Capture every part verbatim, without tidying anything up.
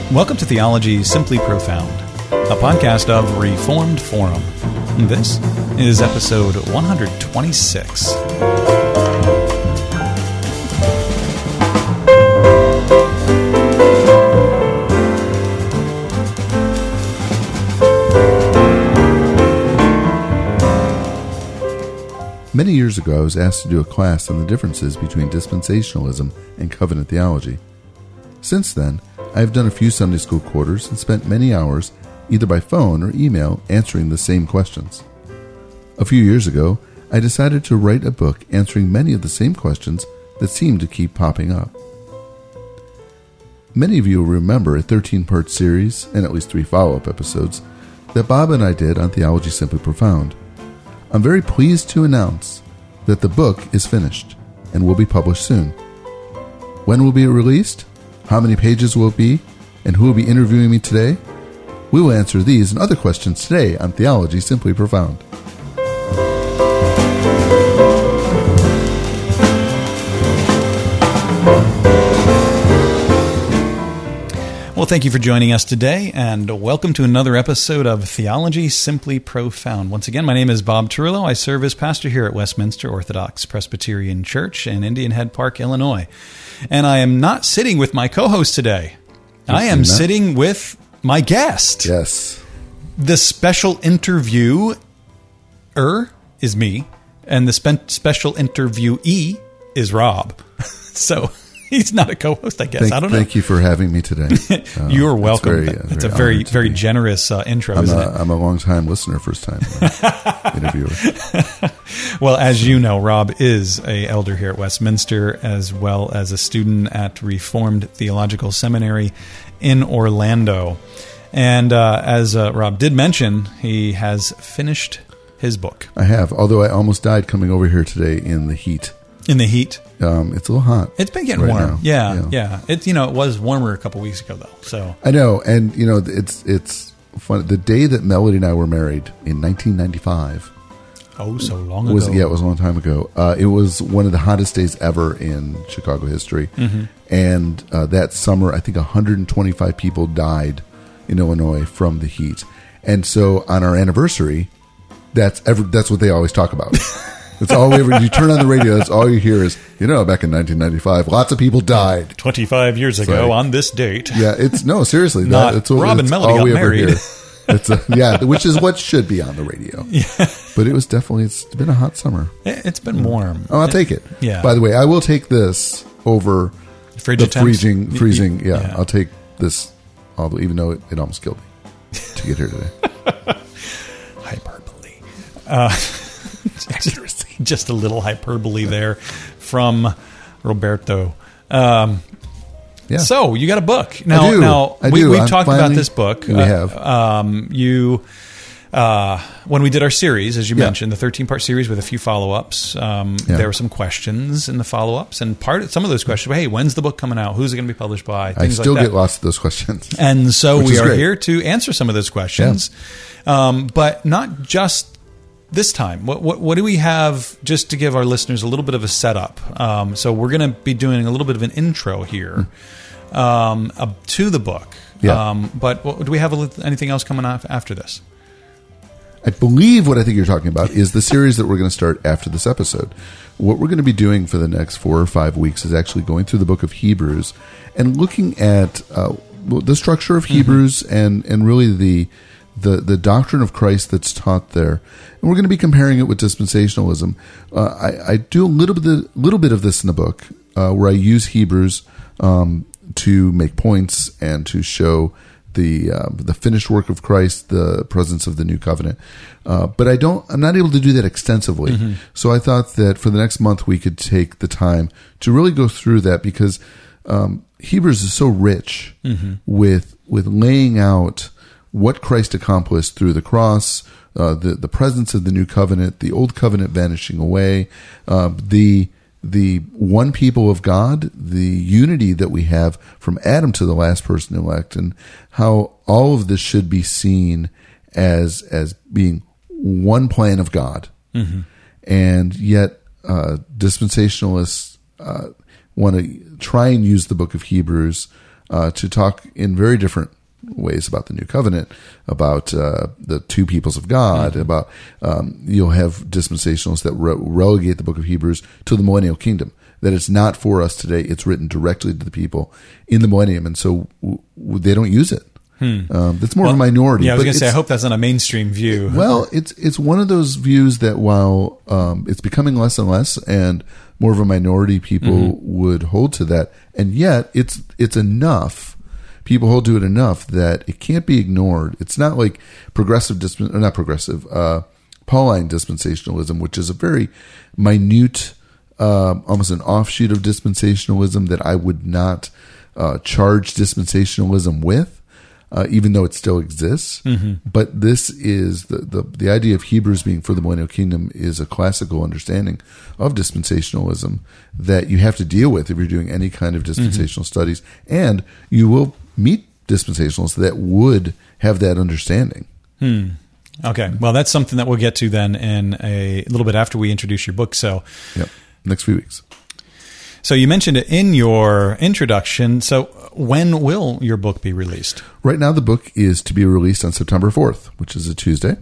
Welcome to Theology Simply Profound, a podcast of Reformed Forum. This is episode one twenty-six. Many years ago, I was asked to do a class on the differences between dispensationalism and covenant theology. Since then, I have done a few Sunday school quarters and spent many hours, either by phone or email, answering the same questions. A few years ago, I decided to write a book answering many of the same questions that seem to keep popping up. Many of you will remember a thirteen-part series, and at least three follow-up episodes, that Bob and I did on Theology Simply Profound. I'm very pleased to announce that the book is finished and will be published soon. When will it be released? How many pages will it be? And who will be interviewing me today? We will answer these and other questions today on Theology Simply Profound. Well, thank you for joining us today, and welcome to another episode of Theology Simply Profound. Once again, my name is Bob Tarullo. I serve as pastor here at Westminster Orthodox Presbyterian Church in Indian Head Park, Illinois. And I am not sitting with my co-host today. You've I am sitting with my guest. Yes. The special interviewer is me, and the spe- special interviewee is Rob. So he's not a co-host, I guess. Thank, I don't know. Thank you for having me today. Uh, You're welcome. Very, uh, it's very a very, very be. generous uh, intro, I'm isn't a, it? I'm a long-time listener, first-time uh, interviewer. Well, as you know, Rob is a elder here at Westminster, as well as a student at Reformed Theological Seminary in Orlando. And uh, as uh, Rob did mention, he has finished his book. I have, although I almost died coming over here today in the heat. In the heat? Um, it's a little hot. It's been getting right warm. now. Yeah, yeah. yeah. It you know it was warmer a couple weeks ago though. So I know, and you know it's it's fun. The day that Melody and I were married in nineteen ninety-five. Oh, so long ago. Was, yeah, it was a long time ago. Uh, it was one of the hottest days ever in Chicago history, mm-hmm. and uh, that summer, I think one hundred twenty-five people died in Illinois from the heat. And so on our anniversary, that's every, that's what they always talk about. That's all we ever. You turn on the radio. That's all you hear is, you know, back in nineteen ninety-five, lots of people died. Twenty-five years ago so, on this date. Yeah, it's no seriously. Not that, it's what, Rob and it's Melody all got we married. Ever hear. It's a, yeah, which is what should be on the radio. Yeah. But it was definitely. It's been a hot summer. It's been warm. Oh, I'll take it. Yeah. By the way, I will take this over Frigid the freezing. Freezing. Yeah, yeah. I'll take this. Although, even though it, it almost killed me to get here today. Hyperbole. Uh, just, just a little hyperbole there from Roberto. Um, yeah. So you got a book now. I do. Now I we, do. we've I'm talked finally, about this book. We uh, have. Um, you. Uh, when we did our series, as you yeah. mentioned, the thirteen-part series with a few follow-ups, um, yeah. there were some questions in the follow-ups, and part of, some of those questions were, hey, when's the book coming out? Who's it going to be published by? Things I still like that. get lots of those questions. And so Which we is are great. here to answer some of those questions, yeah. um, but not just this time. What, what, what do we have, just to give our listeners a little bit of a setup? Um, so we're going to be doing a little bit of an intro here mm. um, uh, to the book. Yeah. Um, but what, do we have a, anything else coming up after this? I believe what I think you're talking about is the series that we're going to start after this episode. What we're going to be doing for the next four or five weeks is actually going through the book of Hebrews and looking at uh, the structure of Hebrews mm-hmm. and, and really the, the the doctrine of Christ that's taught there. And we're going to be comparing it with dispensationalism. Uh, I, I do a little bit, of, little bit of this in the book uh, where I use Hebrews um, to make points and to show the uh, the finished work of Christ, the presence of the new covenant. Uh, but I don't, I'm not able to do that extensively. Mm-hmm. So I thought that for the next month we could take the time to really go through that because um, Hebrews is so rich mm-hmm. with with laying out what Christ accomplished through the cross, uh, the the presence of the new covenant, the old covenant vanishing away, uh, the the one people of God, the unity that we have from Adam to the last person elect, and how all of this should be seen as as being one plan of God. Mm-hmm. And yet uh, dispensationalists uh, want to try and use the book of Hebrews uh, to talk in very different ways about the new covenant, about uh, the two peoples of God, mm-hmm. about um, you'll have dispensationalists that re- relegate the book of Hebrews to the millennial kingdom, that it's not for us today. It's written directly to the people in the millennium, and so w- w- they don't use it. Hmm. Um, that's more well, of a minority. Yeah, I was going to say, I hope that's not a mainstream view. Well, it's it's one of those views that while um, it's becoming less and less, and more of a minority people mm-hmm. would hold to that, and yet it's it's enough. People hold to it enough that it can't be ignored. It's not like progressive, disp- or not progressive, uh, Pauline dispensationalism, which is a very minute, uh, almost an offshoot of dispensationalism that I would not uh, charge dispensationalism with. Uh, even though it still exists. Mm-hmm. But this is the, the, the idea of Hebrews being for the millennial kingdom is a classical understanding of dispensationalism that you have to deal with if you're doing any kind of dispensational mm-hmm. studies. And you will meet dispensationalists that would have that understanding. Hmm. Okay. Well, that's something that we'll get to then in a, a little bit after we introduce your book. So, yep. Next few weeks. So you mentioned it in your introduction. So when will your book be released? Right now, the book is to be released on September fourth, which is a Tuesday.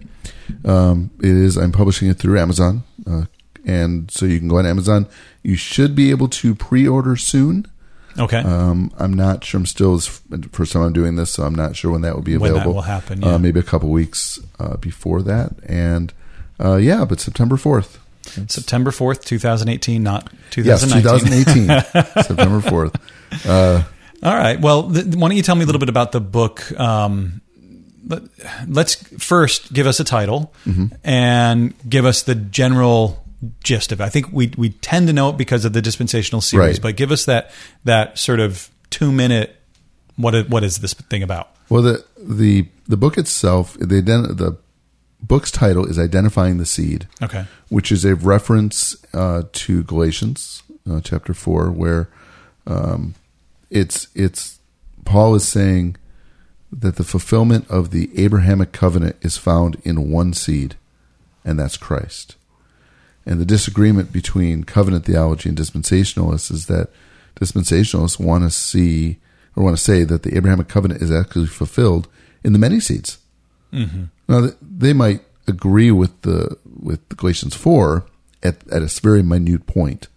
Um, it is. I'm publishing it through Amazon, uh, and so you can go on Amazon. You should be able to pre-order soon. Okay. Um, I'm not sure. I'm still the first time I'm doing this, so I'm not sure when that will be available. When that will happen? Yeah. Uh, maybe a couple weeks uh, before that, and uh, yeah, but September fourth. It's September fourth, twenty eighteen, not twenty nineteen. Yes, twenty eighteen, September fourth. Uh, All right. Well, th- why don't you tell me a little bit about the book? Um, let, let's first give us a title mm-hmm. and give us the general gist of it. I think we we tend to know it because of the dispensational series, right. but give us that that sort of two minute. What is, what is this thing about? Well, the the the book itself, the the book's title is Identifying the Seed, okay, which is a reference uh, to Galatians uh, chapter four, where um, it's it's Paul is saying that the fulfillment of the Abrahamic covenant is found in one seed, and that's Christ. And the disagreement between covenant theology and dispensationalists is that dispensationalists want to see or want to say that the Abrahamic covenant is actually fulfilled in the many seeds. Mm-hmm. Now, they might agree with the with the Galatians four at at a very minute point.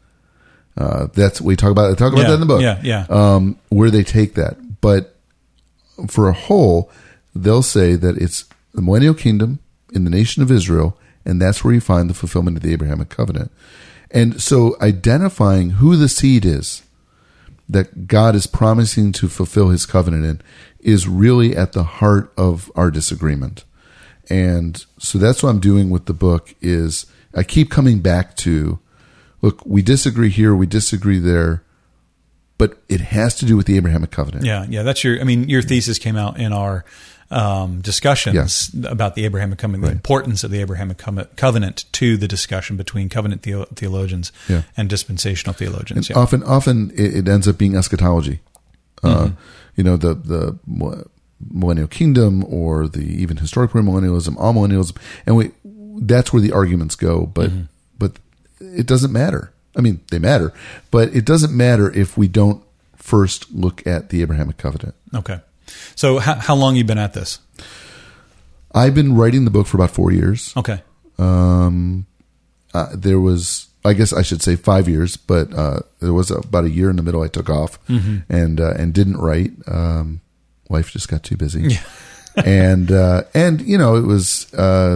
Uh, that's we talk about. I talk about yeah, that in the book. Yeah, yeah. Um, where they take that, but for a whole, they'll say that it's the millennial kingdom in the nation of Israel, and that's where you find the fulfillment of the Abrahamic covenant. And so, identifying who the seed is that God is promising to fulfill His covenant in is really at the heart of our disagreement. And so that's what I'm doing with the book is I keep coming back to, look, we disagree here, we disagree there, but it has to do with the Abrahamic covenant. Yeah, yeah, that's your, I mean, your thesis came out in our um, discussions yes. about the Abrahamic covenant, right. the importance of the Abrahamic covenant to the discussion between covenant theo- theologians yeah. and dispensational theologians. And yeah. often, often it, it ends up being eschatology. Mm-hmm. Uh, you know, the, the millennial kingdom or the even historic premillennialism, amillennialism, and we that's where the arguments go. But mm-hmm. but it doesn't matter. I mean, they matter, but it doesn't matter if we don't first look at the Abrahamic covenant. Okay. So how how long have you been at this? I've been writing the book for about four years. Okay. Um, uh, there was, I guess I should say five years, but uh, there was about a year in the middle I took off mm-hmm. and uh, and didn't write. Um, life just got too busy. Yeah. and, uh, and, you know, it was, uh,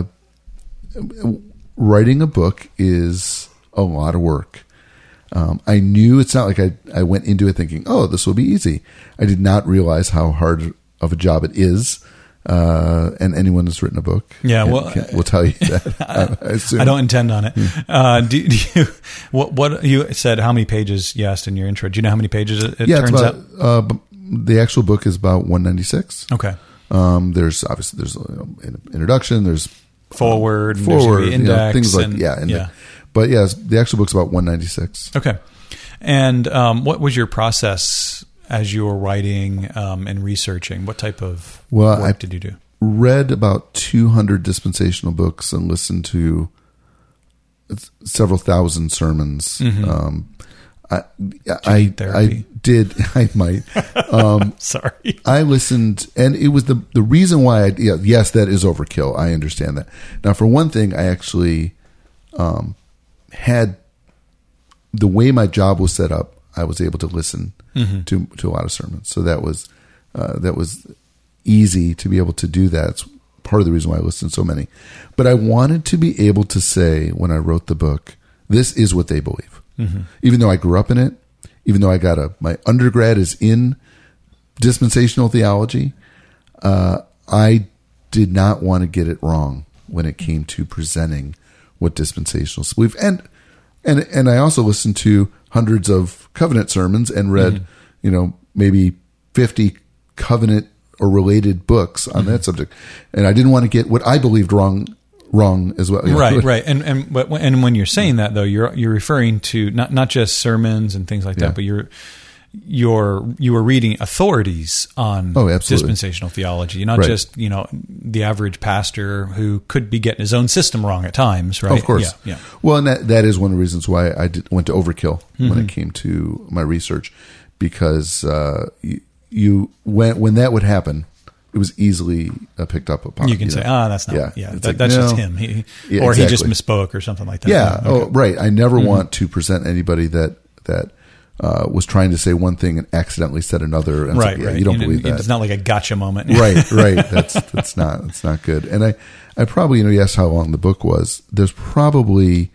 writing a book is a lot of work. Um, I knew it's not like I, I went into it thinking, oh, this will be easy. I did not realize how hard of a job it is. Uh, and anyone who's written a book, yeah, can, well, can, will tell you that. I, I, assume. I don't intend on it. Uh, do, do you, what, what you said, how many pages you asked in your intro? Do you know how many pages it, it yeah, turns it's about, out? Uh, the actual book is about one ninety-six. Okay. Um, there's obviously, there's you know, an introduction, there's forward, um, forward, there's index, you know, things like, and, yeah. And yeah. The, but yeah, the actual book's about one ninety-six. Okay. And, um, what was your process as you were writing, um, and researching? What type of well, work I, did you do? Read about two hundred dispensational books and listened to several thousand sermons. Mm-hmm. Um, I Did you I, need therapy? I did. I might. Um, Sorry. I listened, and it was the the reason why. I, yeah, yes, that is overkill. I understand that. Now, for one thing, I actually um, had the way my job was set up. I was able to listen mm-hmm. to to a lot of sermons, so that was uh, that was easy to be able to do that. It's part of the reason why I listened to so many. But I wanted to be able to say when I wrote the book, this is what they believe. Mm-hmm. Even though I grew up in it, even though I got a my undergrad is in dispensational theology, uh, I did not want to get it wrong when it came to presenting what dispensationalists believe. And and and I also listened to hundreds of covenant sermons and read, mm-hmm. you know, maybe fifty covenant or related books on mm-hmm. that subject. And I didn't want to get what I believed wrong wrong as well. You know? Right, right. And and but when, and when you're saying that though, you're you're referring to not not just sermons and things like that, yeah. but you're you're you were reading authorities on oh, absolutely. dispensational theology, not right. just, you know, the average pastor who could be getting his own system wrong at times, right? Oh, of course. Yeah, yeah. Well, and that that is one of the reasons why I did, went to Overkill mm-hmm. when it came to my research, because uh, you, you when when that would happen, it was easily uh, picked up upon. You can you say, know? "Ah, that's not. Yeah, yeah that, like, that's no. just him," he, yeah, or exactly. he just misspoke or something like that. Yeah. yeah. Okay. Oh, right. I never mm-hmm. want to present anybody that that uh, was trying to say one thing and accidentally said another. And right. Like, yeah, right. You don't you believe that. It's not like a gotcha moment. right. Right. That's that's not that's not good. And I I probably, you know you asked how long the book was. There's probably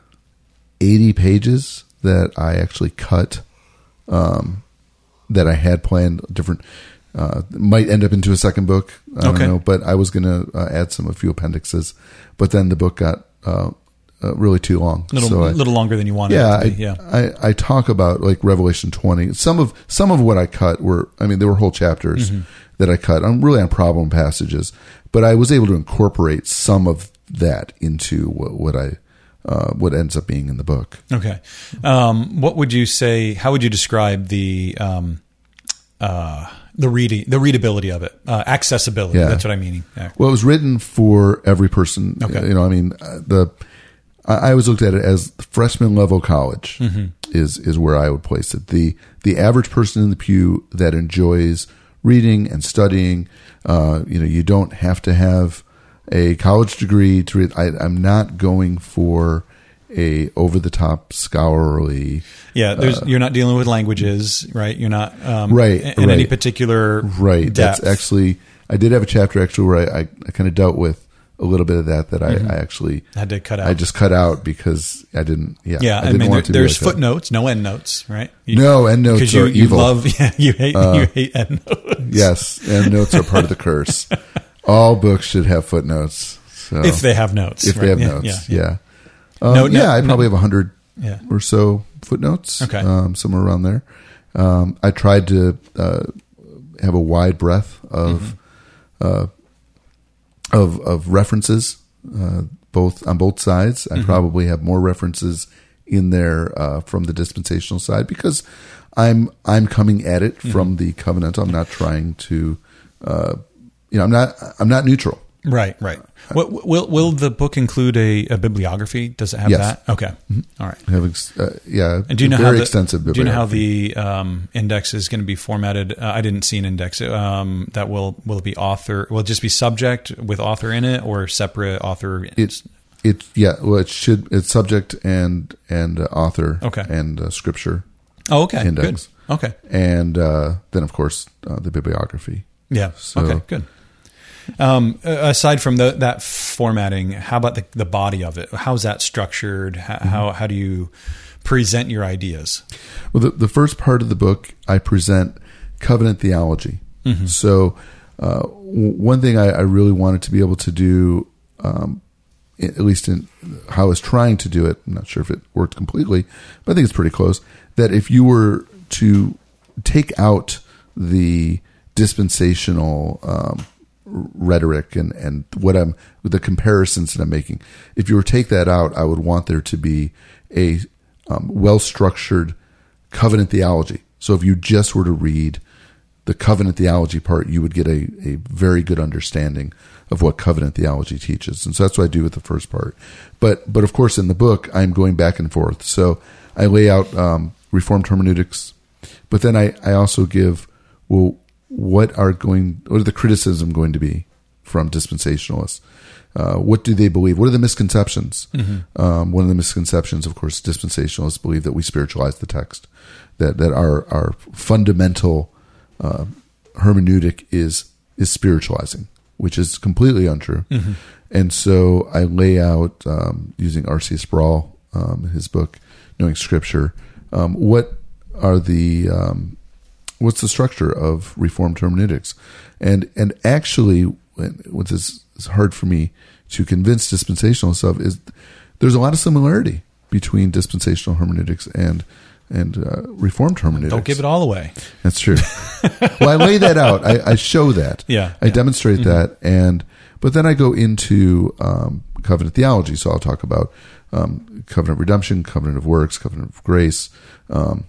eighty pages that I actually cut. Um, that I had planned different. Uh, might end up into a second book. I don't okay. know, but I was going to uh, add some a few appendixes, but then the book got uh, uh, really too long. A little, so I, little longer than you wanted yeah, it to be. I, Yeah, I, I talk about like Revelation twenty. Some of some of what I cut were, I mean, there were whole chapters mm-hmm. that I cut. I'm really on problem passages, but I was able to incorporate some of that into what, what I. Uh, what ends up being in the book. Okay. Um, what would you say, how would you describe the, um, uh, the reading, the readability of it, uh, accessibility? Yeah. That's what I'm meaning. Yeah. Well, it was written for every person. Okay. You know, I mean, uh, the, I, I always looked at it as freshman level college mm-hmm. is, is where I would place it. The, the average person in the pew that enjoys reading and studying, uh, you know, you don't have to have a college degree to read. I, I'm not going for a over-the-top scholarly. Yeah, there's, uh, you're not dealing with languages, right? You're not um, right in right. any particular right. depth. That's actually. I did have a chapter actually where I, I, I kind of dealt with a little bit of that that mm-hmm. I, I actually had to cut out. I just cut out because I didn't. Yeah, yeah. I, I, didn't mean, want there, to there's be like footnotes, no endnotes, right? You, no endnotes because you, are you evil. love, yeah, you hate, uh, you hate endnotes. Yes, endnotes are part of the curse. All books should have footnotes. So, if they have notes. If right? they have yeah, notes, yeah. yeah. Um, no, no, yeah, I probably no. have a hundred yeah. or so footnotes. Okay. Um, somewhere around there. Um, I tried to uh, have a wide breadth of mm-hmm. uh, of of references, uh, both on both sides. I mm-hmm. probably have more references in there uh, from the dispensational side because I'm I'm coming at it mm-hmm. from the covenant. I'm not trying to, uh, you know, I'm not I'm not neutral. Right, right. What, will will the book include a, a bibliography? Does it have yes. that? Okay, mm-hmm. All right. I have, uh, yeah, and do you know very how the, extensive bibliography. Do you know how the um, index is going to be formatted? Uh, I didn't see an index. Um, that will will it be author? Will it just be subject with author in it, or separate author? It's it yeah. Well, it should it's subject and and uh, author. Okay. And uh, scripture. Oh, okay. Index. Good. Okay. And uh, then of course uh, the bibliography. Yeah. So, okay. Good. Um, aside from the, that formatting, how about the, the body of it? How's that structured? How, mm-hmm. how, how do you present your ideas? Well, the, the first part of the book, I present covenant theology. Mm-hmm. So, uh, w- one thing I, I really wanted to be able to do, um, at least in how I was trying to do it, I'm not sure if it worked completely, but I think it's pretty close, that if you were to take out the dispensational, um, rhetoric and, and what I'm the comparisons that I'm making. If you were to take that out, I would want there to be a um, well-structured covenant theology. So if you just were to read the covenant theology part, you would get a, a very good understanding of what covenant theology teaches. And so that's what I do with the first part. But but of course in the book, I'm going back and forth. So I lay out um, Reformed hermeneutics, but then I, I also give, well, what are going, what are the criticism going to be from dispensationalists? Uh, what do they believe? What are the misconceptions? Mm-hmm. Um, one of the misconceptions, of course, dispensationalists believe that we spiritualize the text, that that our our fundamental uh, hermeneutic is is spiritualizing, which is completely untrue. Mm-hmm. And so I lay out, um, using R C Sproul, um, his book, Knowing Scripture, um, what are the um, what's the structure of Reformed hermeneutics, and and actually, what is is hard for me to convince dispensationalists of is there's a lot of similarity between dispensational hermeneutics and and uh, Reformed hermeneutics. Don't give it all away. That's true. Well, I lay that out. I, I show that. Yeah, I yeah. demonstrate mm-hmm. that, and but then I go into um, covenant theology. So I'll talk about um, covenant of redemption, covenant of works, covenant of grace, um,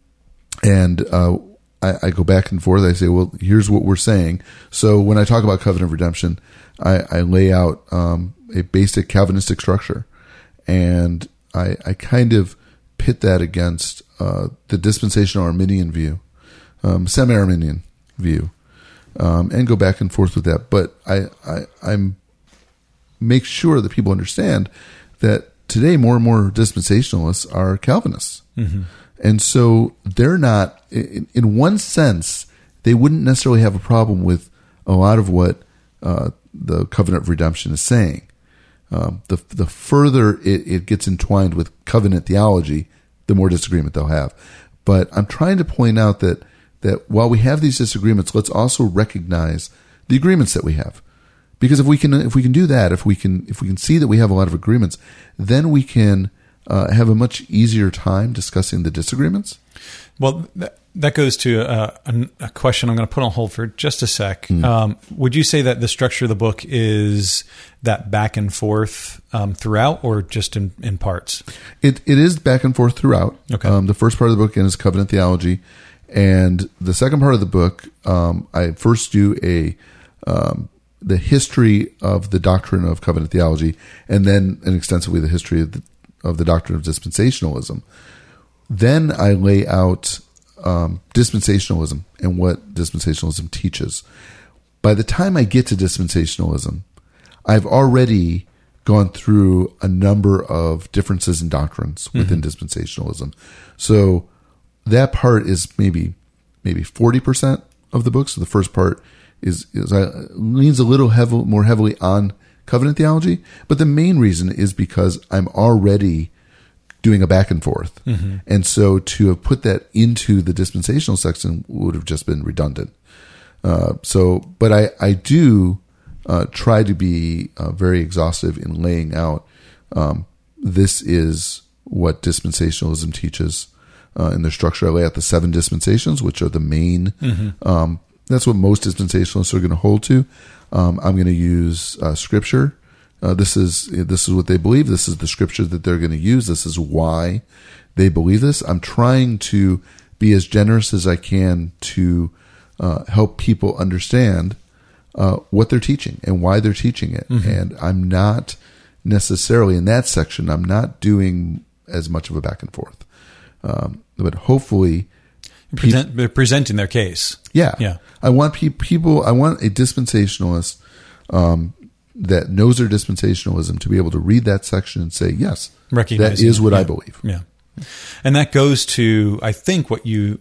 and uh, I, I go back and forth. I say, well, here's what we're saying. So when I talk about covenant of redemption, I, I lay out um, a basic Calvinistic structure, and I, I kind of pit that against uh, the dispensational Arminian view, um, semi-Arminian view, um, and go back and forth with that. But I, I I'm make sure that people understand that today more and more dispensationalists are Calvinists, mm-hmm. and so they're not. In, in one sense, they wouldn't necessarily have a problem with a lot of what uh, the covenant of redemption is saying. Um, the the further it, it gets entwined with covenant theology, the more disagreement they'll have. But I'm trying to point out that that while we have these disagreements, let's also recognize the agreements that we have. Because if we can if we can do that, if we can if we can see that we have a lot of agreements, then we can uh, have a much easier time discussing the disagreements. Well, that, that goes to a, a, a question I'm going to put on hold for just a sec. Mm. Um, would you say that the structure of the book is that back and forth um, throughout, or just in, in parts? It It is back and forth throughout. Okay. Um, the first part of the book again, is covenant theology. And the second part of the book, um, I first do a um, the history of the doctrine of covenant theology, and then and extensively the history of the, of the doctrine of dispensationalism. Then I lay out um, dispensationalism and what dispensationalism teaches. By the time I get to dispensationalism, I've already gone through a number of differences in doctrines within mm-hmm. dispensationalism. So that part is maybe maybe forty percent of the book. So the first part is, is uh, leans a little heavy, more heavily on covenant theology. But the main reason is because I'm already doing a back and forth. Mm-hmm. And so to have put that into the dispensational section would have just been redundant. Uh, so, but I, I do uh, try to be uh, very exhaustive in laying out um, this is what dispensationalism teaches uh, in their structure. I lay out the seven dispensations, which are the main, mm-hmm. um, that's what most dispensationalists are going to hold to. Um, I'm going to use uh, scripture. Uh, this is this is what they believe. This is the scripture that they're going to use. This is why they believe this. I'm trying to be as generous as I can to uh, help people understand uh, what they're teaching and why they're teaching it. Mm-hmm. And I'm not necessarily in that section. I'm not doing as much of a back and forth, um, but hopefully, Present, pe- they're presenting their case. Yeah, yeah. I want pe- people. I want a dispensationalist. Um, that knows their dispensationalism to be able to read that section and say, yes, that is what yeah. I believe. Yeah. And that goes to, I think, what you,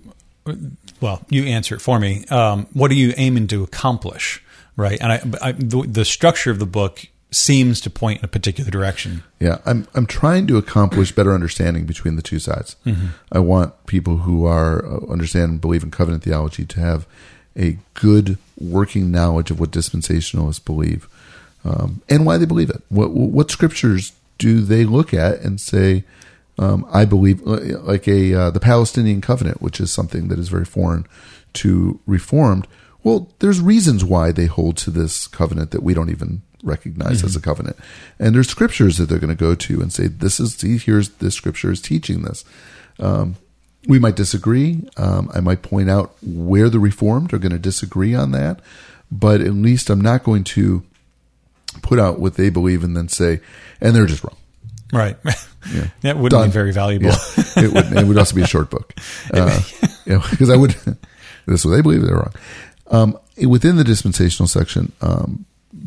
well, you answer it for me. Um, what are you aiming to accomplish, right? And I, I, the, the structure of the book seems to point in a particular direction. Yeah, I'm I'm trying to accomplish better understanding between the two sides. Mm-hmm. I want people who are uh, understand and believe in covenant theology to have a good working knowledge of what dispensationalists believe. Um, and why they believe it. What what scriptures do they look at and say, um, I believe, like a uh, the Palestinian covenant, which is something that is very foreign to Reformed. Well, there's reasons why they hold to this covenant that we don't even recognize mm-hmm. as a covenant. And there's scriptures that they're going to go to and say, this is, see, here's this scripture is teaching this. Um, we might disagree. Um, I might point out where the Reformed are going to disagree on that. But at least I'm not going to put out what they believe and then say, and they're just wrong. Right. Yeah. That wouldn't Done. be very valuable. Yeah. It would. It would also be a short book. Uh, you know, because I would. This is what they believe. They're wrong. Um, within the dispensational section, um,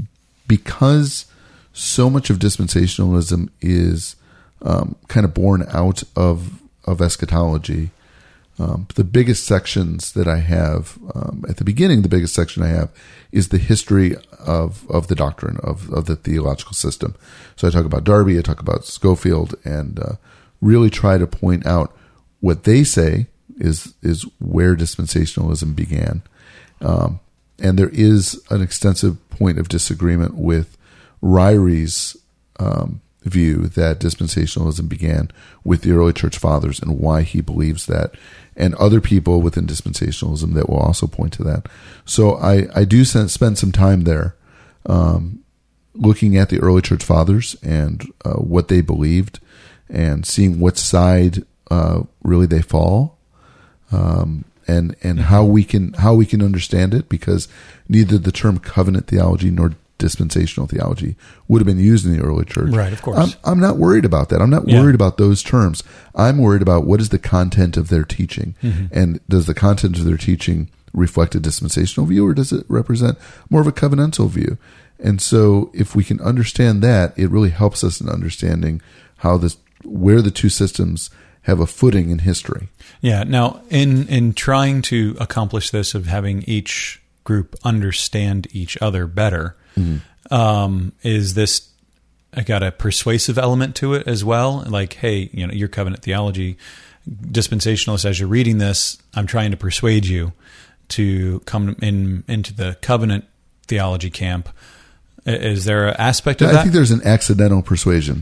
because so much of dispensationalism is um, kind of born out of of eschatology. Um, the biggest sections that I have um, at the beginning, the biggest section I have is the history of of the doctrine of of the theological system. So I talk about Darby, I talk about Schofield, and uh, really try to point out what they say is is where dispensationalism began. Um, and there is an extensive point of disagreement with Ryrie's um, view that dispensationalism began with the early church fathers and why he believes that, and other people within dispensationalism that will also point to that. So I, I do spend some time there um, looking at the early church fathers and uh, what they believed and seeing what side uh, really they fall. Um, and and how we can how we can understand it, because neither the term covenant theology nor dispensational theology would have been used in the early church. Right, of course. I'm, I'm not worried about that. I'm not Yeah. worried about those terms. I'm worried about what is the content of their teaching. Mm-hmm. And does the content of their teaching reflect a dispensational view, or does it represent more of a covenantal view? And so if we can understand that, it really helps us in understanding how this, where the two systems have a footing in history. Yeah. Now, in in trying to accomplish this of having each group understand each other better, mm-hmm. um, is this I got a persuasive element to it as well? Like, hey, you know, your covenant theology, dispensationalists, as you're reading this, I'm trying to persuade you to come in into the covenant theology camp. Is there an aspect of I that? I think there's an accidental persuasion.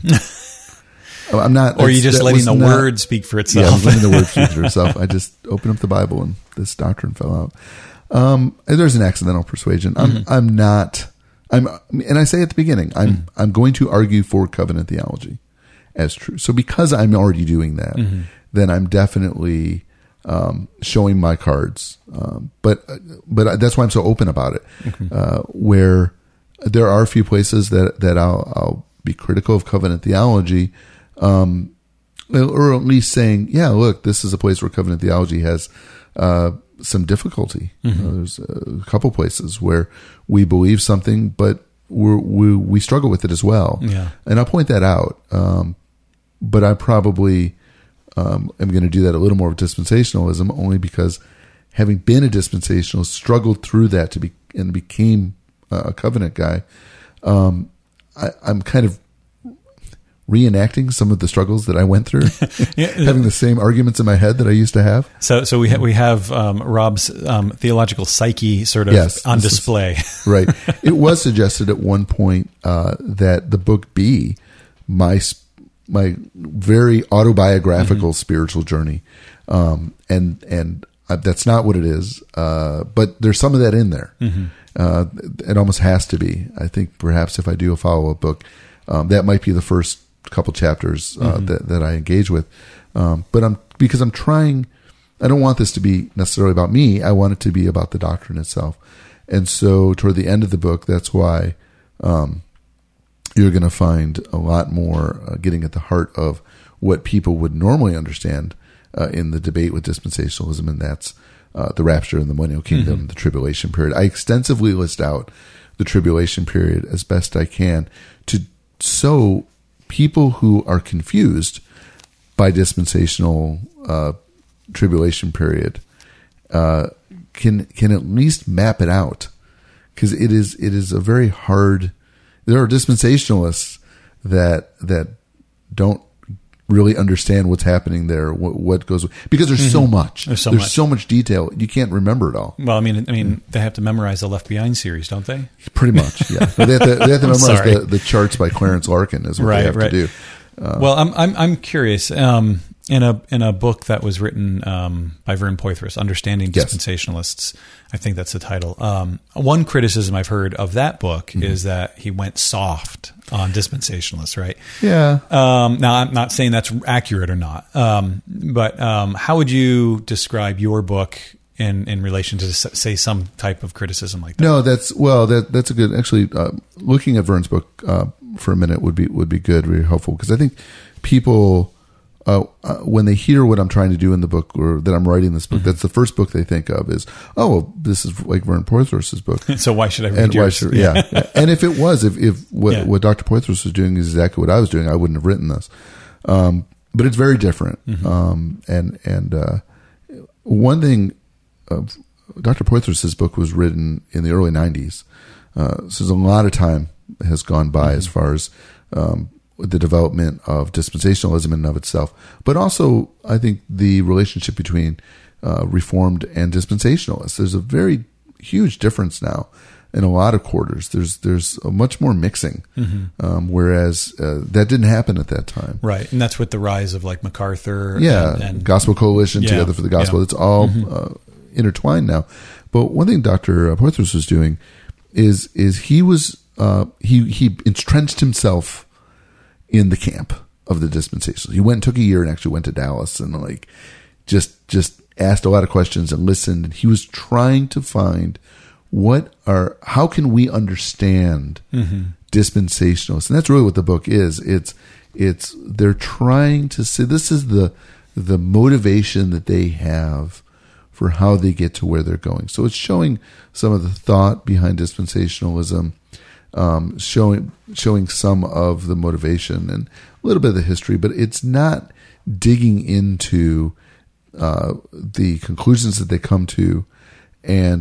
I'm not, or are you just letting the not, word speak for itself? Yeah, I'm letting the word speak for itself. I just opened up the Bible and this doctrine fell out. Um, there's an accidental persuasion. I'm, mm-hmm. I'm not, I'm, and I say at the beginning, I'm, mm-hmm. I'm going to argue for covenant theology as true. So because I'm already doing that, mm-hmm. then I'm definitely, um, showing my cards. Um, but, but that's why I'm so open about it, mm-hmm. uh, where there are a few places that, that I'll, I'll be critical of covenant theology. Um, or at least saying, yeah, look, this is a place where covenant theology has, uh, some difficulty. Mm-hmm. Uh, there's a couple places where we believe something, but we're, we we struggle with it as well. Yeah. And I'll point that out. Um, but I probably um, am going to do that a little more with dispensationalism, only because having been a dispensationalist, struggled through that to be and became a covenant guy. Um, I, I'm kind of reenacting some of the struggles that I went through, yeah, having the same arguments in my head that I used to have. So, so we ha- we have um, Rob's um, theological psyche sort of yes, on display. Is, right. It was suggested at one point uh, that the book be my my very autobiographical mm-hmm. spiritual journey, um, and and uh, that's not what it is. Uh, but there's some of that in there. Mm-hmm. Uh, it almost has to be. I think perhaps if I do a follow-up book, um, that might be the first couple chapters uh, mm-hmm. that, that I engage with. Um, but I'm, because I'm trying, I don't want this to be necessarily about me. I want it to be about the doctrine itself. And so toward the end of the book, that's why, um, you're going to find a lot more uh, getting at the heart of what people would normally understand uh, in the debate with dispensationalism. And that's uh, the rapture and the millennial kingdom, mm-hmm. the tribulation period. I extensively list out the tribulation period as best I can to, so people who are confused by dispensational uh, tribulation period uh, can can at least map it out, because it is it is a very hard. There are dispensationalists that that don't really understand what's happening there, what, what goes, because there's mm-hmm. so much. There's so there's much. so much detail. You can't remember it all. Well, I mean, I mean, they have to memorize the Left Behind series, don't they? Pretty much, yeah. They have to, they have to memorize the, the charts by Clarence Larkin is what right, they have right. to do. Uh, well, I'm I'm I'm curious. Um, in a in a book that was written um, by Vern Poythress, Understanding yes. Dispensationalists, I think that's the title. Um, one criticism I've heard of that book mm-hmm. is that he went soft on dispensationalists, right? Yeah. Um, now, I'm not saying that's accurate or not, um, but um, how would you describe your book in, in relation to, say, some type of criticism like that? No, that's, well, that that's a good, actually, uh, looking at Vern's book, uh, for a minute would be would be good, very helpful, because I think people uh, uh, when they hear what I'm trying to do in the book, or that I'm writing this book, mm-hmm. that's the first book they think of is, oh, well, this is like Vern Poythros's book. So why should I read and yours? Should, yeah. yeah. And if it was, if if what, yeah. what Doctor Poythros was doing is exactly what I was doing, I wouldn't have written this. Um, but it's very different. Mm-hmm. Um, and and uh, one thing, uh, Doctor Poythros's book was written in the early nineties. Uh, so there's a lot of time has gone by mm-hmm. as far as um, the development of dispensationalism in and of itself, but also I think the relationship between uh, Reformed and dispensationalists. There's a very huge difference now in a lot of quarters. There's there's a much more mixing, mm-hmm. um, whereas uh, that didn't happen at that time. Right, and that's with the rise of like MacArthur. Yeah, and, and Gospel Coalition, yeah, Together for the Gospel. Yeah. It's all mm-hmm. uh, intertwined now. But one thing Doctor Poythros was doing is is he was uh, he he entrenched himself in the camp of the dispensationalists. He went and took a year and actually went to Dallas and like just just asked a lot of questions and listened. And he was trying to find what are how can we understand mm-hmm. dispensationalists, and that's really what the book is. It's it's they're trying to say this is the the motivation that they have for how they get to where they're going. So it's showing some of the thought behind dispensationalism, um, showing showing some of the motivation and a little bit of the history, but it's not digging into uh, the conclusions that they come to and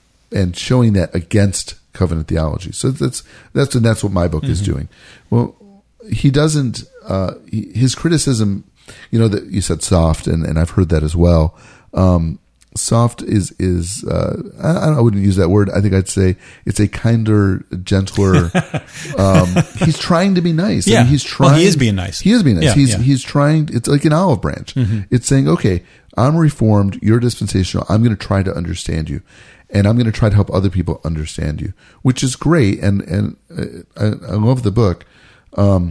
and showing that against covenant theology. So that's that's that's what my book mm-hmm. is doing. Well, he doesn't. Uh, he, his criticism, you know, that you said soft, and, and I've heard that as well. Um, soft is is uh, I, I wouldn't use that word. I think I'd say it's a kinder, gentler. um, he's trying to be nice. Yeah, I mean, he's trying. Well, he is being nice. He is being nice. Yeah, he's yeah. he's trying. It's like an olive branch. Mm-hmm. It's saying, okay, I'm Reformed. You're dispensational. I'm going to try to understand you. And I'm going to try to help other people understand you, which is great. And, and I, I love the book. Um,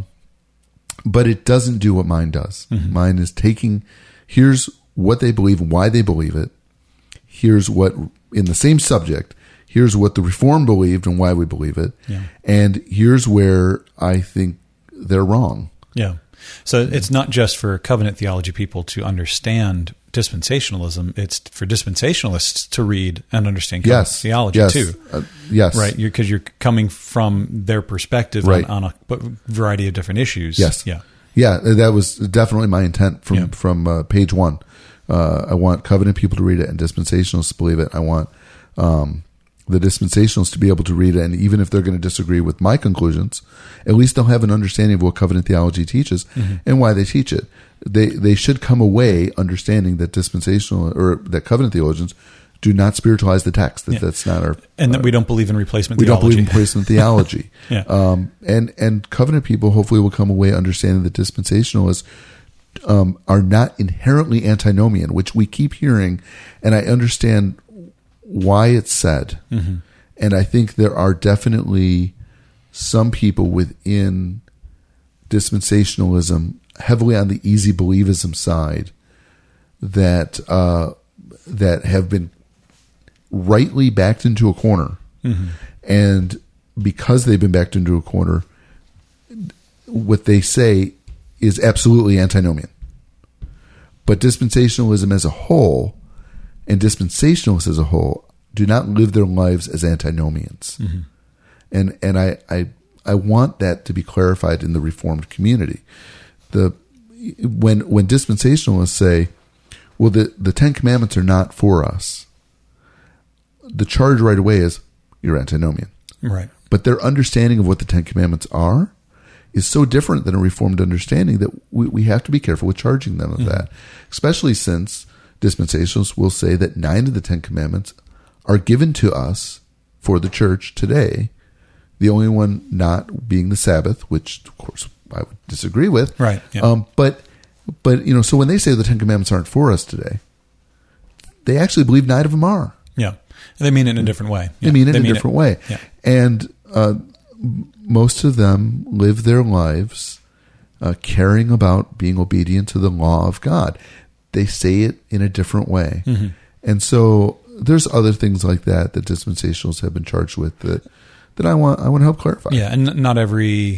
but it doesn't do what mine does. Mm-hmm. Mine is taking, here's what they believe and why they believe it. Here's what, in the same subject, here's what the Reformed believed and why we believe it. Yeah. And here's where I think they're wrong. Yeah. So it's not just for covenant theology people to understand dispensationalism. It's for dispensationalists to read and understand covenant yes. theology yes. too. Uh, yes. Right. Because you're, you're coming from their perspective right. on, on a variety of different issues. Yes. Yeah. Yeah. That was definitely my intent from, yeah. from uh, page one. Uh, I want covenant people to read it and dispensationalists to believe it. I want, um, the dispensationalists to be able to read it, and even if they're going to disagree with my conclusions, at least they'll have an understanding of what covenant theology teaches mm-hmm. and why they teach it. They they should come away understanding that dispensational or that covenant theologians do not spiritualize the text. That yeah. that's not our and uh, that we don't believe in replacement. We theology. don't believe in replacement theology. yeah. Um, and and covenant people hopefully will come away understanding that dispensationalists um, are not inherently antinomian, which we keep hearing, and I understand why it's said. Mm-hmm. And I think there are definitely some people within dispensationalism heavily on the easy believism side that uh, that have been rightly backed into a corner. Mm-hmm. And because they've been backed into a corner, what they say is absolutely antinomian. But dispensationalism as a whole and dispensationalists as a whole do not live their lives as antinomians. Mm-hmm. And and I, I I want that to be clarified in the Reformed community. The when when dispensationalists say, well, the, the Ten Commandments are not for us, the charge right away is you're antinomian. Right. But their understanding of what the Ten Commandments are is so different than a Reformed understanding that we, we have to be careful with charging them of mm-hmm. that, especially since dispensationalists will say that nine of the Ten Commandments are given to us for the church today, the only one not being the Sabbath, which, of course, I would disagree with. Right. Yeah. Um, but, but you know, so when they say the Ten Commandments aren't for us today, they actually believe nine of them are. Yeah. They mean it in a different way. Yeah. They mean it they in mean a different it. way. Yeah. And uh, most of them live their lives uh, caring about being obedient to the law of God. They say it in a different way. Mm-hmm. And so there's other things like that that dispensationalists have been charged with that, that I want I want to help clarify. Yeah, and not every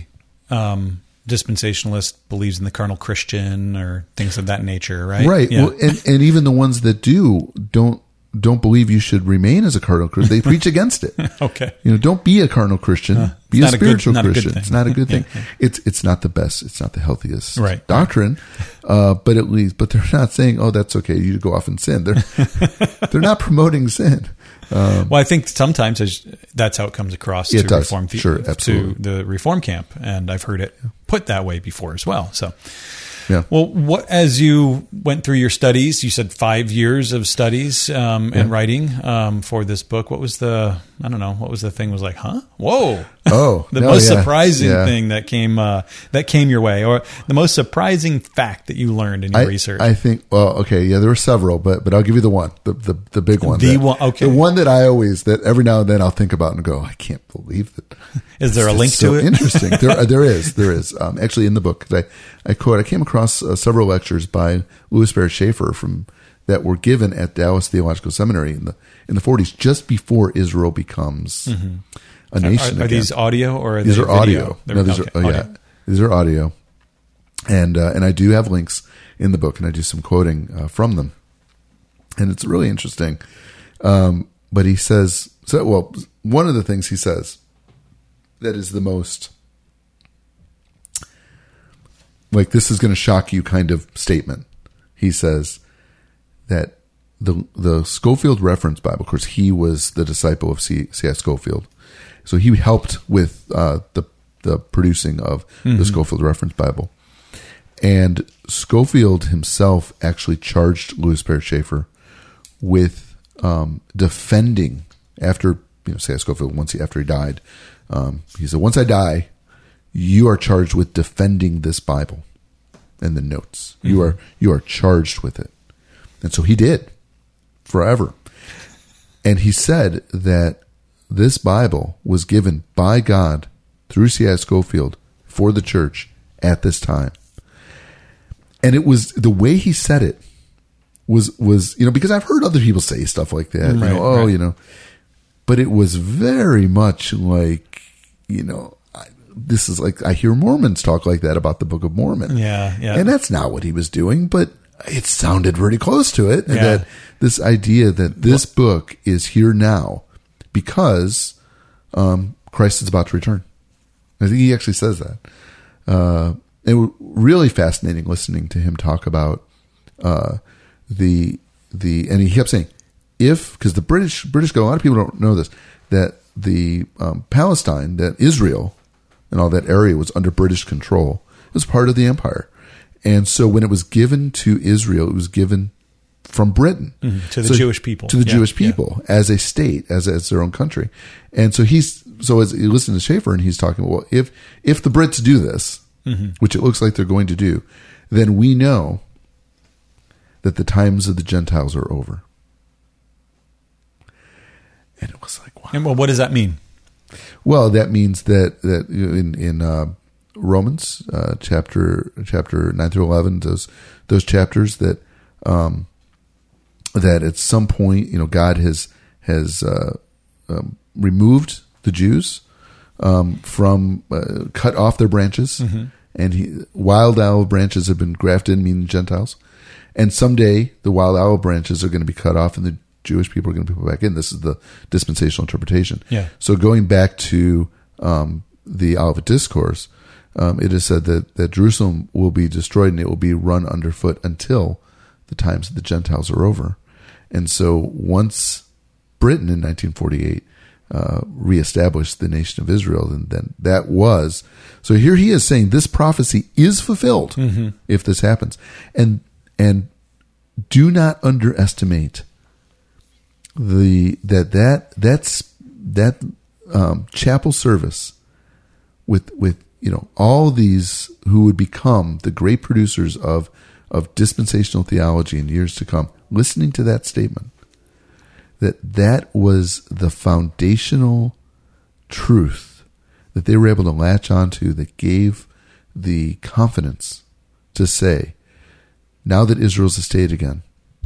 um, dispensationalist believes in the carnal Christian or things of that nature, right? Right. Yeah. Well, and, and even the ones that do don't don't believe you should remain as a carnal Christian. They preach against it. Okay. You know, don't be a carnal Christian. Uh, be a not a good- spiritual not a good Christian. thing. It's not a good thing. Yeah, yeah. It's it's not the best. It's not the healthiest Right. doctrine. Uh, but at least, but they're not saying, "Oh, that's okay. You go off and sin." They're they're not promoting sin. Um, Well, I think sometimes as- that's how it comes across It to does. reform the- Sure, to absolutely. the reform camp, and I've heard it put that way before as well. So, yeah. well, what as you went through your studies, you said five years of studies um, and writing um, for this book. What was the I don't know what was the thing? Was like, huh? Whoa! Oh, the no, most yeah. surprising Yeah. thing that came uh, that came your way, or the most surprising fact that you learned in your I, research. I think. Well, okay, yeah, there were several, but but I'll give you the one, the the, the big one, The that- one- okay. the one that I always that every now and then I'll think about and go, I can't believe that. Is there a It's link so to it? Interesting. There, there is. There is. Um, actually, in the book, I, I quote. I came across uh, several lectures by Louis Bear Schaefer from that were given at Dallas Theological Seminary in the in the forties, just before Israel becomes a nation. Are, are again. these audio or are These they are video? audio. They're- No, these okay, are oh, audio. yeah, these are audio, and uh, and I do have links in the book, and I do some quoting uh, from them, and it's really interesting. Um, but he says, so well, one of the things he says that is the most like this is going to shock you kind of statement. He says that the the Scofield Reference Bible, of course, he was the disciple of C. C. S. Scofield, so he helped with uh, the the producing of Mm-hmm. the Scofield Reference Bible. And Scofield himself actually charged Louis Bear Schaefer with um, defending after you know C S. Scofield once he after he died. Um, he said, "Once I die, you are charged with defending this Bible and the notes. Mm-hmm. You are you are charged with it." And so he did forever. And he said that this Bible was given by God through C S. Scofield for the church at this time. And it was the way he said it was, was, you know, because I've heard other people say stuff like that, you Right, know, oh, right. you know, but it was very much like, you know, I, this is like, I hear Mormons talk like that about the Book of Mormon. Yeah, yeah. And that's not what he was doing, but it sounded very close to it. And Yeah. that this idea that this book is here now because um, Christ is about to return. I think he actually says that. Uh, it was really fascinating listening to him talk about uh, the the, and he kept saying, if because the British British go, a lot of people don't know this, that the um, Palestine, that Israel, and all that area was under British control. It was part of the empire, and so when it was given to Israel, it was given from Britain Mhm, to the So- Jewish people. to the Yeah, Jewish yeah. people as a state, as as their own country. And so he's so as you listen to Schaefer, and he's talking, well, if if the Brits do this, Mm-hmm. which it looks like they're going to do, then we know that the times of the Gentiles are over. And it was like, wow. And well, what does that mean? Well, that means that that in in uh, Romans uh, chapter chapter nine through eleven, those those chapters that um, that at some point, you know, God has has uh, um, removed the Jews um, from uh, cut off their branches, Mm-hmm. and he, wild olive branches have been grafted, meaning Gentiles, and someday the wild olive branches are going to be cut off, and the Jewish people are going to be put back in. This is the dispensational interpretation. Yeah. So going back to um, the Olivet Discourse, um, it is said that, that Jerusalem will be destroyed and it will be run underfoot until the times of the Gentiles are over. And so once Britain in nineteen forty-eight uh, reestablished the nation of Israel, and then that was, so here he is saying this prophecy is fulfilled Mm-hmm. if this happens. And, and do not underestimate the that that that's that um, chapel service with with you know all these who would become the great producers of of dispensational theology in years to come, listening to that statement, that that was the foundational truth that they were able to latch onto, that gave the confidence to say, now that Israel's a state again,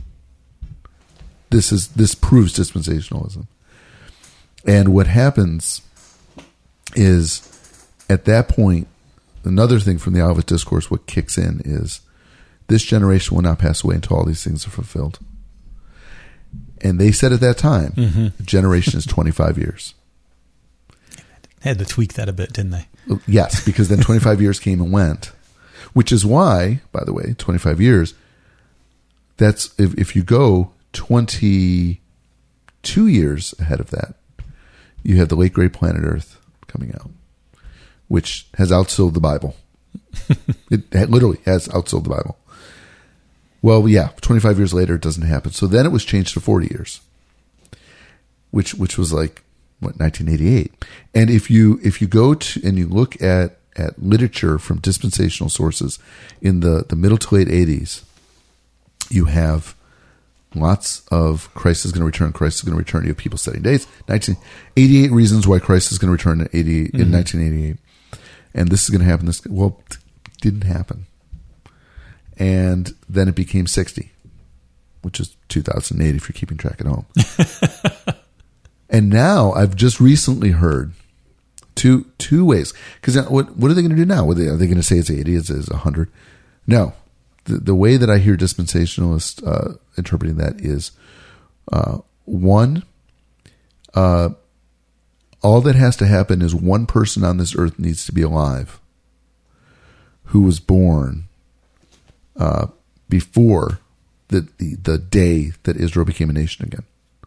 This is this proves dispensationalism. And what happens is, at that point, another thing from the Olivet Discourse, what kicks in is this generation will not pass away until all these things are fulfilled. And they said at that time, mm-hmm. a generation is twenty-five years. They had to tweak that a bit, didn't they? Yes, because then twenty-five years came and went, which is why, by the way, twenty-five years, that's if, if you go twenty-two years ahead of that, you have the late great Planet Earth coming out, which has outsold the Bible. It literally has outsold the Bible. Well, yeah, twenty-five years later, it doesn't happen. So then it was changed to forty years, which which was like, what, nineteen eighty-eight. And if you if you go to and you look at, at literature from dispensational sources in the, the middle to late eighties, you have lots of Christ is going to return, Christ is going to return. You have people setting dates. nineteen eighty-eight reasons why Christ is going to return in, eighty, mm-hmm. in nineteen eighty-eight. And this is going to happen. This Well, it didn't happen. And then it became sixty, which is two thousand eight if you're keeping track at home. And now I've just recently heard two two ways. Because what what are they going to do now? Are they, are they going to say it's eighty, it's, it's one hundred? No. The, the way that I hear dispensationalists uh, interpreting that is, uh, one, uh, all that has to happen is one person on this earth needs to be alive who was born uh, before the, the the day that Israel became a nation again.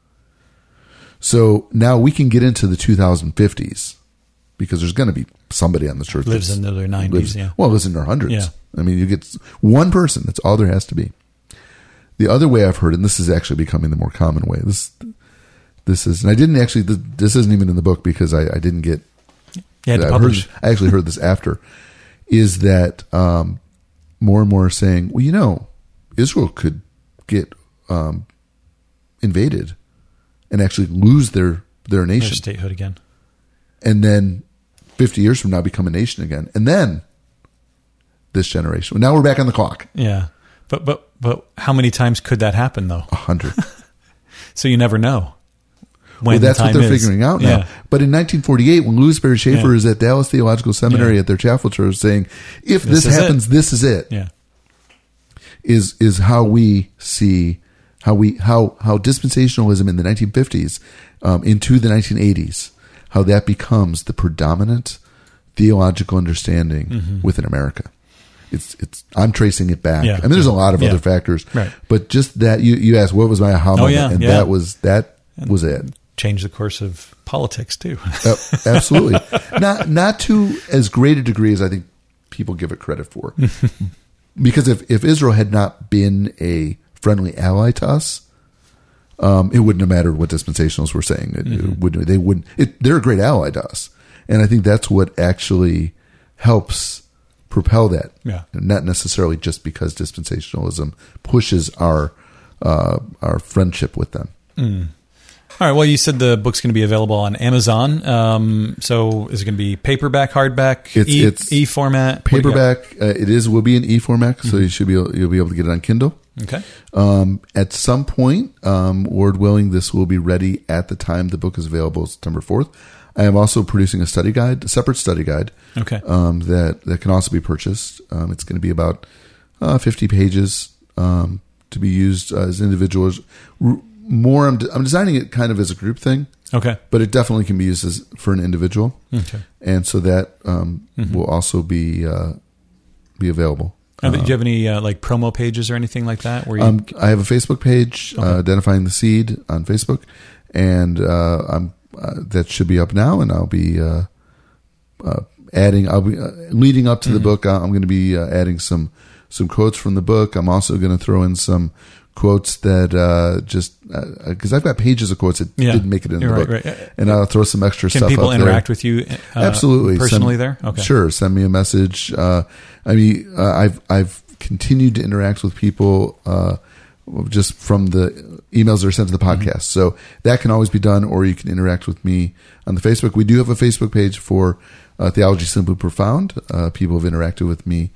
So now we can get into the two thousand fifties because there's going to be somebody on this earth lives in their nineties. Lives, yeah, well, lives in their hundreds. Yeah. I mean, you get one person. That's all there has to be. The other way I've heard, and this is actually becoming the more common way. This this is, and I didn't actually. This isn't even in the book because I, I didn't get. Yeah, to I, publish. Heard, I actually heard this after. Is that um, more and more are saying, well, you know, Israel could get um, invaded and actually lose their, their nation. Their statehood again. And then fifty years from now become a nation again. And then this generation. Now we're back on the clock. Yeah. But but but how many times could that happen, though? A hundred. So you never know. When Well, that's the what time they're is. figuring out now. Yeah. But in nineteen forty-eight, when Louis Berry Schaefer Yeah. is at Dallas Theological Seminary Yeah. at their chapel church saying, if this, This is happens, it. this is it. Yeah. Is is how we see how we how how dispensationalism in the nineteen fifties um, into the nineteen eighties, how that becomes the predominant theological understanding mm-hmm. within America. It's it's I'm tracing it back. Yeah. I mean, there's a lot of Yeah. other factors, Right. but just that you you asked what was my aha Oh, moment, yeah, and yeah. that was that was it. Change the course of politics too. Uh, absolutely, not not to as great a degree as I think people give it credit for. Because if, if Israel had not been a friendly ally to us, um, it wouldn't have mattered what dispensationalists were saying. It, Mm-hmm. it wouldn't. They wouldn't. It, they're a great ally to us, and I think that's what actually helps propel that. Yeah. Not necessarily just because dispensationalism pushes our uh, our friendship with them. Mm. All right. Well, you said the book's going to be available on Amazon. Um, so is it going to be paperback, hardback, It's- e, it's e format? What do you got? Paperback. Uh, it is will be in e format, so you should be able, you'll be able to get it on Kindle. Okay. Um, at some point, um, Lord willing, this will be ready at the time the book is available, September fourth. I am also producing a study guide, a separate study guide, Okay. um, that, that can also be purchased. Um, it's going to be about uh, fifty pages um, to be used uh, as individuals. R- more, I'm, de- I'm designing it kind of as a group thing, Okay. but it definitely can be used as for an individual. Okay. And so that um, Mm-hmm. will also be uh, be available. Now, do you have any uh, like promo pages or anything like that? Where you Um, I have a Facebook page, Okay. uh, Identifying the Seed on Facebook, and uh, I'm uh, that should be up now, and I'll be uh, uh, adding. I'll be uh, leading up to the Mm-hmm. book. I'm going to be uh, adding some some quotes from the book. I'm also going to throw in some quotes that uh, just because uh, I've got pages of quotes that Yeah. didn't make it in the You're book, right, right. and I'll throw some extra can stuff. people up interact there. with you? Uh, Absolutely, personally Send- there. Okay. Sure, send me a message. Uh, I mean, uh, I've I've continued to interact with people uh, just from the emails that are sent to the podcast. So that can always be done, or you can interact with me on the Facebook. We do have a Facebook page for uh, Theology Simply Profound. Uh, people have interacted with me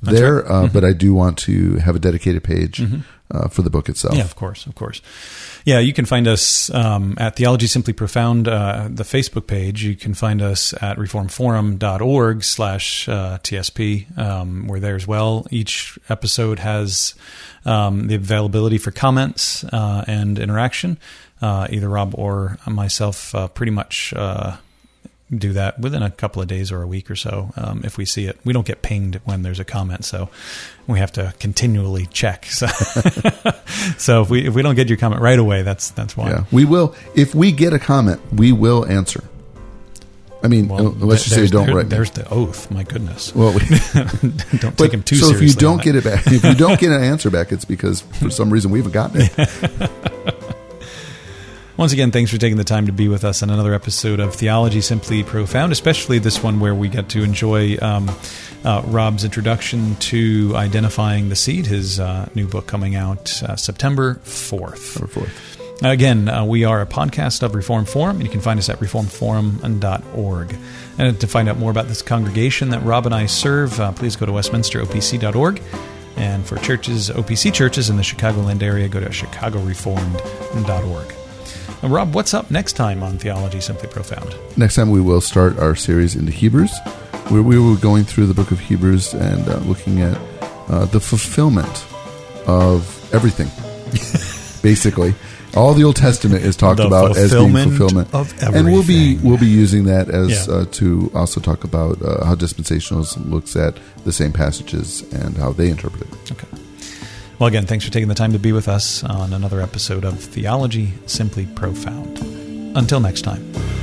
there, right. uh, mm-hmm. but I do want to have a dedicated page mm-hmm. uh, for the book itself. Yeah, of course, of course. Yeah, you can find us um, at Theology Simply Profound, uh, the Facebook page. You can find us at reformforum.org slash TSP. Um, we're there as well. Each episode has um, the availability for comments uh, and interaction. Uh, either Rob or myself uh, pretty much uh, do that within a couple of days or a week or so um, if we see it. We don't get pinged when there's a comment, so we have to continually check. So, so if we if we don't get your comment right away, that's that's why. Yeah, we will. If we get a comment, we will answer. I mean, well, unless you say don't there, write. There's the oath. My goodness. Well, we, don't take him too so seriously. So if you don't get it back, if you don't get an answer back, it's because for some reason we haven't gotten it. Once again, thanks for taking the time to be with us on another episode of Theology Simply Profound, especially this one where we get to enjoy um, uh, Rob's introduction to Identifying the Seed, his uh, new book coming out uh, September fourth. September fourth. Again, uh, we are a podcast of Reform Forum, and you can find us at reform forum dot org. And to find out more about this congregation that Rob and I serve, uh, please go to westminster o p c dot org. And for churches, O P C churches in the Chicagoland area, go to chicago reformed dot org. Rob, what's up next time on Theology Simply Profound? Next time we will start our series into Hebrews, where we were going through the book of Hebrews and uh, looking at uh, the fulfillment of everything. Basically, all the Old Testament is talked the about as being fulfillment of everything. And we'll be we'll be using that as yeah. uh, to also talk about uh, how dispensationalism looks at the same passages and how they interpret it. Okay. Well, again, thanks for taking the time to be with us on another episode of Theology Simply Profound. Until next time.